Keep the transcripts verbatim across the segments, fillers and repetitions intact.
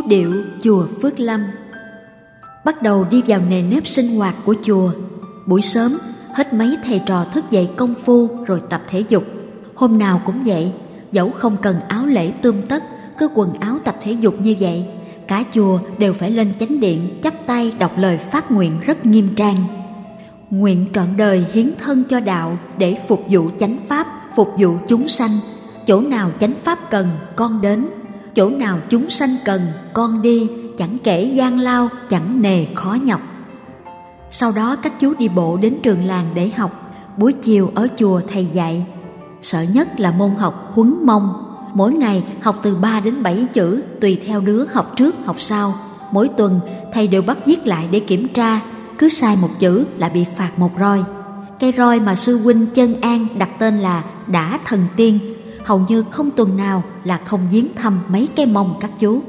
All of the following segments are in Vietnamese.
điệu chùa Phước Lâm. Bắt đầu đi vào nề nếp sinh hoạt của chùa. Buổi sớm, hết mấy thầy trò thức dậy công phu rồi tập thể dục. Hôm nào cũng vậy, dẫu không cần áo lễ tươm tất, cứ quần áo tập thể dục như vậy, cả chùa đều phải lên chánh điện chắp tay đọc lời phát nguyện rất nghiêm trang. Nguyện trọn đời hiến thân cho đạo để phục vụ chánh pháp, phục vụ chúng sanh. Chỗ nào chánh pháp cần, con đến. Chỗ nào chúng sanh cần, con đi, chẳng kể gian lao, chẳng nề khó nhọc. Sau đó các chú đi bộ đến trường làng để học. Buổi chiều ở chùa thầy dạy. Sợ nhất là môn học Huấn Mông. Mỗi ngày học từ ba đến bảy chữ, tùy theo đứa học trước học sau. Mỗi tuần thầy đều bắt viết lại để kiểm tra. Cứ sai một chữ là bị phạt một roi. Cây roi mà sư huynh Chân An đặt tên là Đã Thần Tiên. Hầu như không tuần nào là không viếng thăm mấy cái mông các chú.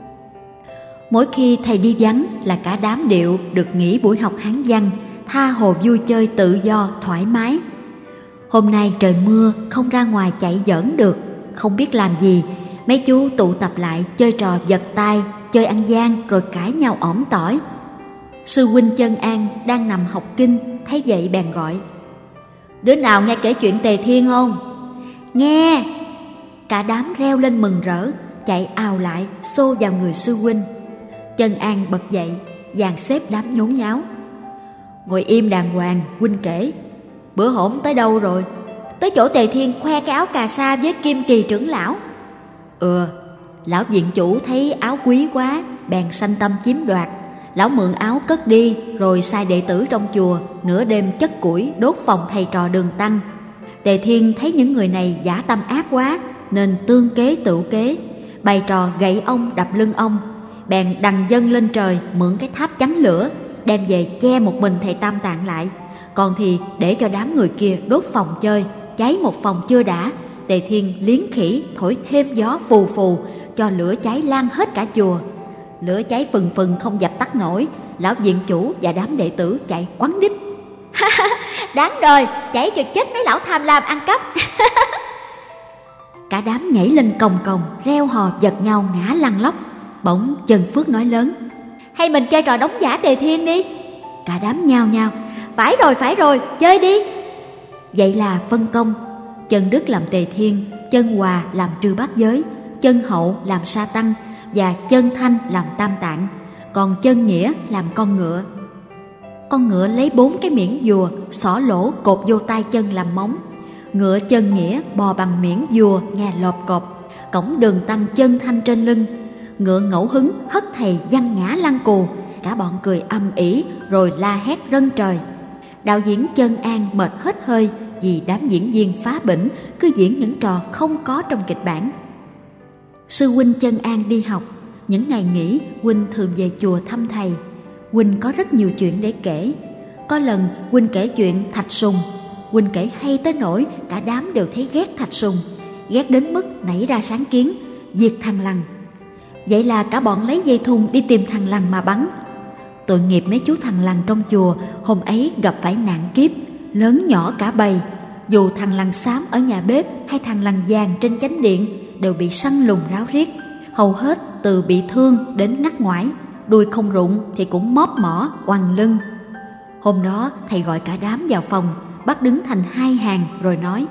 Mỗi khi thầy đi vắng là cả đám điệu được nghỉ buổi học Hán văn, tha hồ vui chơi tự do thoải mái. Hôm nay trời mưa, không ra ngoài chạy giỡn được, không biết làm gì, mấy chú tụ tập lại chơi trò giật tay, chơi ăn gian rồi cãi nhau ỏm tỏi. Sư huynh Chân An đang nằm học kinh, thấy vậy bèn gọi: "Đứa nào nghe kể chuyện Tề Thiên không?" "Nghe!" Cả đám reo lên mừng rỡ, chạy ào lại xô vào người sư huynh. Chân An bật dậy, dàn xếp đám nhốn nháo: "Ngồi im đàng hoàng, huynh kể. Bữa hổm tới đâu rồi?" "Tới chỗ Tề Thiên khoe cái áo cà sa với Kim Trì trưởng lão." "Ừ, lão viện chủ thấy áo quý quá, bèn sanh tâm chiếm đoạt. Lão mượn áo cất đi, rồi sai đệ tử trong chùa nửa đêm chất củi đốt phòng thầy trò Đường Tăng. Tề Thiên thấy những người này dã tâm ác quá, nên tương kế tự kế, bày trò gậy ông đập lưng ông, bèn đằng dâng lên trời mượn cái tháp chắn lửa, đem về che một mình thầy Tam Tạng lại. Còn thì để cho đám người kia đốt phòng chơi, cháy một phòng chưa đã, Tề Thiên liến khỉ thổi thêm gió phù phù, cho lửa cháy lan hết cả chùa. Lửa cháy phừng phừng không dập tắt nổi, lão viện chủ và đám đệ tử chạy quắn đít." "Đáng đời, cháy cho chết mấy lão tham lam ăn cắp." Cả đám nhảy lên cồng cồng, reo hò giật nhau ngã lăn lóc. Bỗng Chân Phước nói lớn: "Hay mình chơi trò đóng giả Tề Thiên đi." Cả đám nhao nhao: "Phải rồi, phải rồi, chơi đi." Vậy là phân công. Chân Đức làm Tề Thiên, Chân Hòa làm Trư Bát Giới, Chân Hậu làm Sa Tăng và Chân Thanh làm Tam Tạng, còn Chân Nghĩa làm con ngựa. Con ngựa lấy bốn cái miễn dùa xỏ lỗ cột vô tay chân làm móng. Ngựa Chân Nghĩa bò bằng miễn dùa nghe lộp cộp, cõng Đường Tăng Chân Thanh trên lưng. Ngựa ngẫu hứng hất thầy văng ngã lăn cù, cả bọn cười âm ỉ rồi la hét rân trời. Đạo diễn Chân An mệt hết hơi vì đám diễn viên phá bỉnh cứ diễn những trò không có trong kịch bản. Sư huynh Chân An đi học, những ngày nghỉ huynh thường về chùa thăm thầy. Huynh có rất nhiều chuyện để kể. Có lần huynh kể chuyện Thạch Sùng. Huynh kể hay tới nỗi cả đám đều thấy ghét Thạch Sùng, ghét đến mức nảy ra sáng kiến diệt thằng Lằn. Vậy là cả bọn lấy dây thun đi tìm thằng Lằn mà bắn. Tội nghiệp mấy chú thằng Lằn trong chùa hôm ấy gặp phải nạn kiếp, lớn nhỏ cả bầy. Dù thằng Lằn xám ở nhà bếp hay thằng Lằn vàng trên chánh điện đều bị săn lùng ráo riết, hầu hết từ bị thương đến ngắt ngoải, đuôi không rụng thì cũng móp mỏ oằn lưng. Hôm đó thầy gọi cả đám vào phòng, bắt đứng thành hai hàng rồi nói: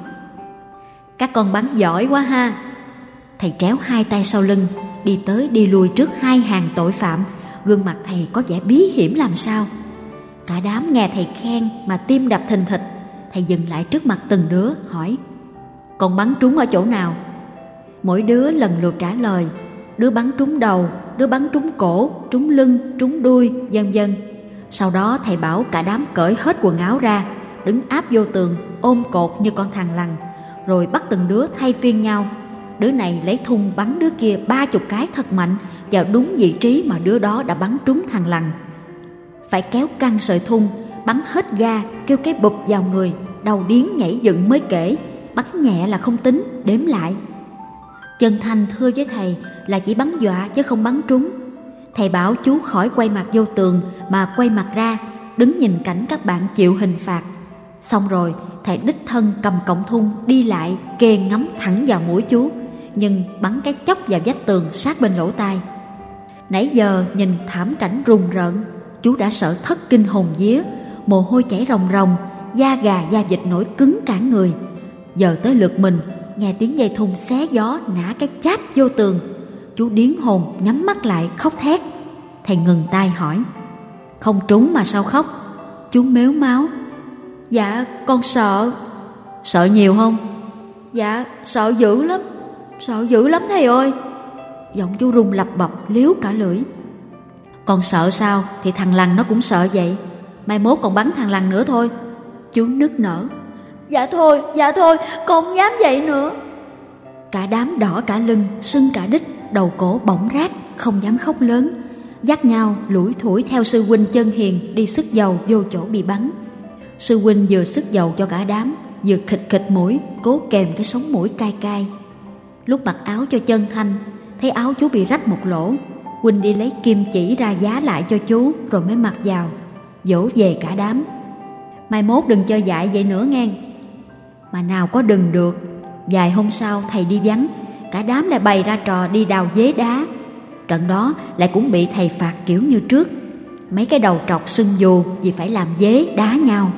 "Các con bắn giỏi quá ha." Thầy tréo hai tay sau lưng, đi tới đi lui trước hai hàng tội phạm, gương mặt thầy có vẻ bí hiểm làm sao. Cả đám nghe thầy khen mà tim đập thình thịch. Thầy dừng lại trước mặt từng đứa hỏi: "Con bắn trúng ở chỗ nào?" Mỗi đứa lần lượt trả lời, đứa bắn trúng đầu, đứa bắn trúng cổ, trúng lưng, trúng đuôi, vân vân. Sau đó thầy bảo cả đám cởi hết quần áo ra, đứng áp vô tường, ôm cột như con thằn lằn, rồi bắt từng đứa thay phiên nhau. Đứa này lấy thun bắn đứa kia ba chục cái thật mạnh vào đúng vị trí mà đứa đó đã bắn trúng thằng lằn. Phải kéo căng sợi thun, bắn hết ga, kêu cái bụp vào người, đầu điếng nhảy dựng mới kể, bắn nhẹ là không tính, đếm lại. Chân Thanh thưa với thầy là chỉ bắn dọa chứ không bắn trúng. Thầy bảo chú khỏi quay mặt vô tường mà quay mặt ra, đứng nhìn cảnh các bạn chịu hình phạt. Xong rồi thầy đích thân cầm cọng thun đi lại kề ngắm thẳng vào mũi chú, nhưng bắn cái chốc vào vách tường sát bên lỗ tai. Nãy giờ nhìn thảm cảnh rùng rợn, chú đã sợ thất kinh hồn vía, mồ hôi chảy ròng ròng, da gà da vịt nổi cứng cả người. Giờ tới lượt mình, nghe tiếng dây thun xé gió nã cái chát vô tường, chú điếng hồn nhắm mắt lại khóc thét. Thầy ngừng tay hỏi: "Không trúng mà sao khóc?" Chú mếu máo: "Dạ con sợ." "Sợ nhiều không?" "Dạ sợ dữ lắm, sợ dữ lắm thầy ơi." Giọng chú run lập bập liếu cả lưỡi. "Con sợ sao thì thằng lằn nó cũng sợ vậy, mai mốt còn bắn thằng lằn nữa thôi." Chú nức nở: "Dạ thôi, dạ thôi, con không dám vậy nữa." Cả đám đỏ cả lưng, sưng cả đít, đầu cổ bỏng rát, không dám khóc lớn, dắt nhau lủi thủi theo sư huynh Chân Hiền đi xức dầu vô chỗ bị bắn. Sư huynh vừa xức dầu cho cả đám, vừa khịt khịt mũi, cố kèm cái sống mũi cay cay. Lúc mặc áo cho Chân Thanh, thấy áo chú bị rách một lỗ, huynh đi lấy kim chỉ ra giá lại cho chú rồi mới mặc vào, dỗ về cả đám: "Mai mốt đừng chơi dại vậy nữa nghe." Mà nào có đừng được. Vài hôm sau thầy đi vắng, cả đám lại bày ra trò đi đào dế đá. Trận đó lại cũng bị thầy phạt kiểu như trước, mấy cái đầu trọc sưng dù vì phải làm dế đá nhau.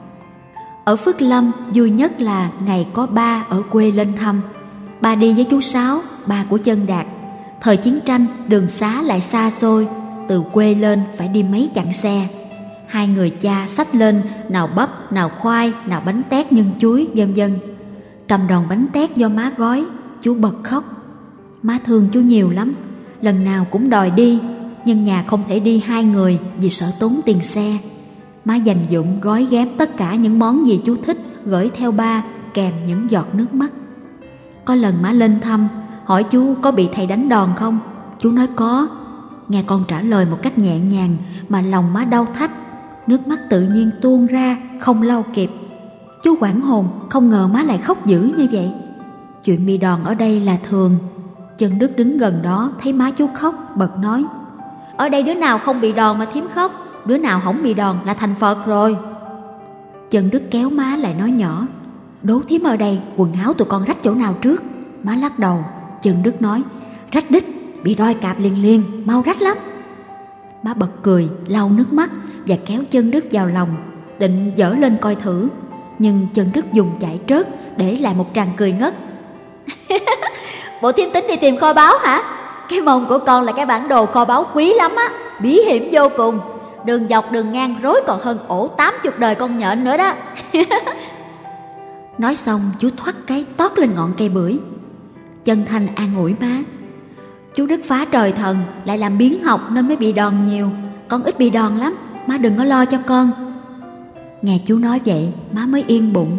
Ở Phước Lâm vui nhất là ngày có ba ở quê lên thăm. Ba đi với chú Sáu, ba của Chân Đạt. Thời chiến tranh đường xá lại xa xôi, từ quê lên phải đi mấy chặng xe. Hai người cha xách lên nào bắp, nào khoai, nào bánh tét nhân chuối, vân vân. Cầm đòn bánh tét do má gói, chú bật khóc. Má thương chú nhiều lắm, lần nào cũng đòi đi, nhưng nhà không thể đi hai người vì sợ tốn tiền xe. Má dành dụm gói ghém tất cả những món gì chú thích gửi theo ba, kèm những giọt nước mắt. Có lần má lên thăm, hỏi chú có bị thầy đánh đòn không. Chú nói có. Nghe con trả lời một cách nhẹ nhàng mà lòng má đau thắt, nước mắt tự nhiên tuôn ra không lau kịp. Chú hoảng hồn, không ngờ má lại khóc dữ như vậy. Chuyện bị đòn ở đây là thường. Chân Đức đứng gần đó thấy má chú khóc, bật nói: "Ở đây đứa nào không bị đòn mà thím khóc, đứa nào không bị đòn là thành Phật rồi." Chân Đức kéo má lại nói nhỏ: "Đố thím ở đây quần áo tụi con rách chỗ nào trước?" Má lắc đầu. Chân Đức nói: "Rách đít, bị roi cạp liền liền, mau rách lắm." Má bật cười, lau nước mắt và kéo Chân Đức vào lòng, định dở lên coi thử, nhưng Chân Đức dùng chạy trớt, để lại một tràng cười ngất. "Bộ thím tính đi tìm kho báu hả? Cái mông của con là cái bản đồ kho báu quý lắm á, bí hiểm vô cùng. Đường dọc đường ngang rối còn hơn ổ tám chục đời con nhện nữa đó." Nói xong chú thoắt cái tót lên ngọn cây bưởi. Chân Thanh an ủi má: "Chú Đức phá trời thần, lại làm biến học nên mới bị đòn nhiều, con ít bị đòn lắm, má đừng có lo cho con." Nghe chú nói vậy, má mới yên bụng.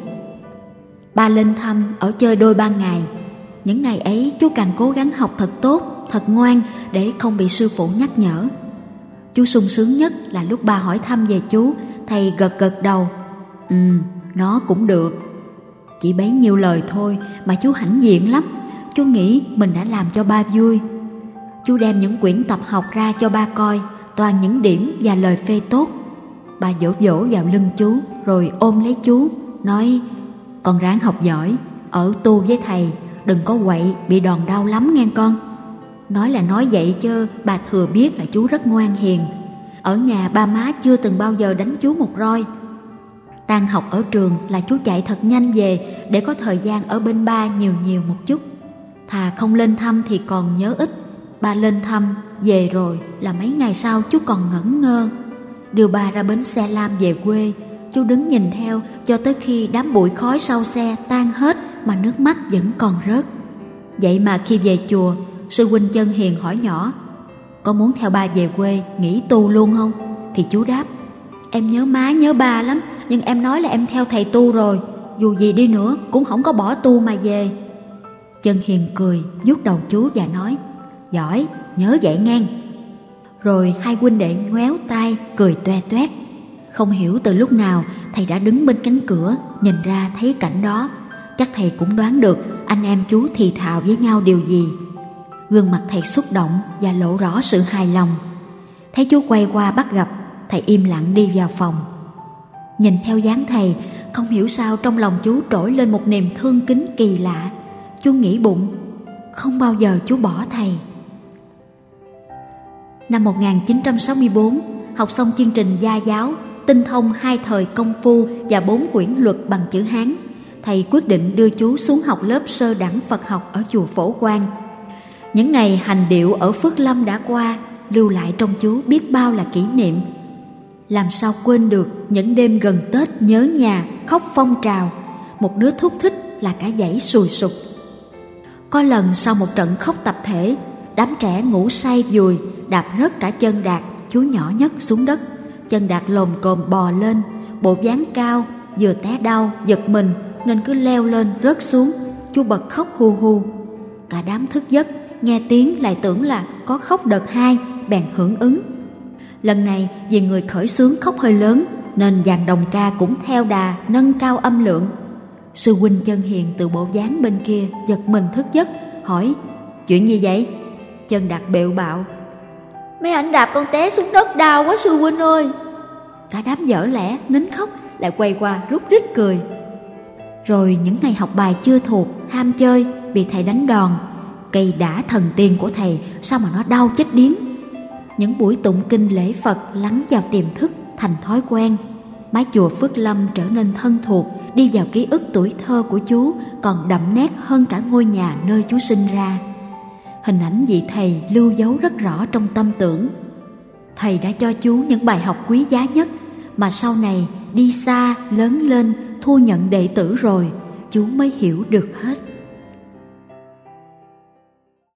Ba lên thăm ở chơi đôi ba ngày. Những ngày ấy chú càng cố gắng học thật tốt, thật ngoan để không bị sư phụ nhắc nhở. Chú sung sướng nhất là lúc ba hỏi thăm về chú, thầy gật gật đầu: "Ừ, nó cũng được." Chỉ bấy nhiêu lời thôi mà chú hãnh diện lắm. Chú nghĩ mình đã làm cho ba vui. Chú đem những quyển tập học ra cho ba coi, toàn những điểm và lời phê tốt. Ba vỗ vỗ vào lưng chú rồi ôm lấy chú, nói: "Con ráng học giỏi, ở tu với thầy, đừng có quậy bị đòn đau lắm nghe con." Nói là nói vậy chứ bà thừa biết là chú rất ngoan hiền. Ở nhà ba má chưa từng bao giờ đánh chú một roi. Tan học ở trường là chú chạy thật nhanh về để có thời gian ở bên ba nhiều nhiều một chút. Thà không lên thăm thì còn nhớ ít. Ba lên thăm, về rồi là mấy ngày sau chú còn ngẩn ngơ. Đưa ba ra bến xe lam về quê, chú đứng nhìn theo cho tới khi đám bụi khói sau xe tan hết mà nước mắt vẫn còn rớt. Vậy mà khi về chùa, sư huynh Chân Hiền hỏi nhỏ: "Có muốn theo ba về quê nghỉ tu luôn không?" Thì chú đáp: "Em nhớ má nhớ ba lắm, nhưng em nói là em theo thầy tu rồi, dù gì đi nữa cũng không có bỏ tu mà về." Chân Hiền cười, vuốt đầu chú và nói: "Giỏi, nhớ vậy ngang." Rồi hai huynh đệ ngoéo tay cười toe toét. Không hiểu từ lúc nào thầy đã đứng bên cánh cửa, nhìn ra thấy cảnh đó. Chắc thầy cũng đoán được anh em chú thì thào với nhau điều gì. Gương mặt thầy xúc động và lộ rõ sự hài lòng. Thấy chú quay qua bắt gặp, thầy im lặng đi vào phòng. Nhìn theo dáng thầy, không hiểu sao trong lòng chú trỗi lên một niềm thương kính kỳ lạ. Chú nghĩ bụng, không bao giờ chú bỏ thầy. Năm một nghìn chín trăm sáu mươi tư, học xong chương trình gia giáo, tinh thông hai thời công phu và bốn quyển luật bằng chữ Hán, thầy quyết định đưa chú xuống học lớp sơ đẳng Phật học ở chùa Phổ Quang. Những ngày hành điệu ở Phước Lâm đã qua, lưu lại trong chú biết bao là kỷ niệm. Làm sao quên được những đêm gần Tết nhớ nhà, khóc phong trào, một đứa thúc thích là cả dãy sùi sụp. Có lần sau một trận khóc tập thể, đám trẻ ngủ say vùi, đạp rớt cả chân Đạt, chú nhỏ nhất, xuống đất. Chân Đạt lồm cồm bò lên, bộ dáng cao, vừa té đau, giật mình nên cứ leo lên rớt xuống. Chú bật khóc hu hu. Cả đám thức giấc, nghe tiếng lại tưởng là có khóc đợt hai, bèn hưởng ứng. Lần này vì người khởi xướng khóc hơi lớn nên dàn đồng ca cũng theo đà nâng cao âm lượng. Sư huynh Chân Hiền từ bộ dáng bên kia giật mình thức giấc, hỏi: chuyện gì vậy? Chân Đạt bẹo bạo: mấy ảnh đạp con té xuống đất đau quá sư huynh ơi. Cả đám dở lẽ nín khóc, lại quay qua rút rít cười. Rồi những ngày học bài chưa thuộc, ham chơi, bị thầy đánh đòn. Cây đả thần tiên của thầy sao mà nó đau chết điếng. Những buổi tụng kinh lễ Phật lắng vào tiềm thức thành thói quen. Mái chùa Phước Lâm trở nên thân thuộc, đi vào ký ức tuổi thơ của chú còn đậm nét hơn cả ngôi nhà nơi chú sinh ra. Hình ảnh vị thầy lưu dấu rất rõ trong tâm tưởng. Thầy đã cho chú những bài học quý giá nhất mà sau này đi xa, lớn lên, thu nhận đệ tử rồi, chú mới hiểu được hết.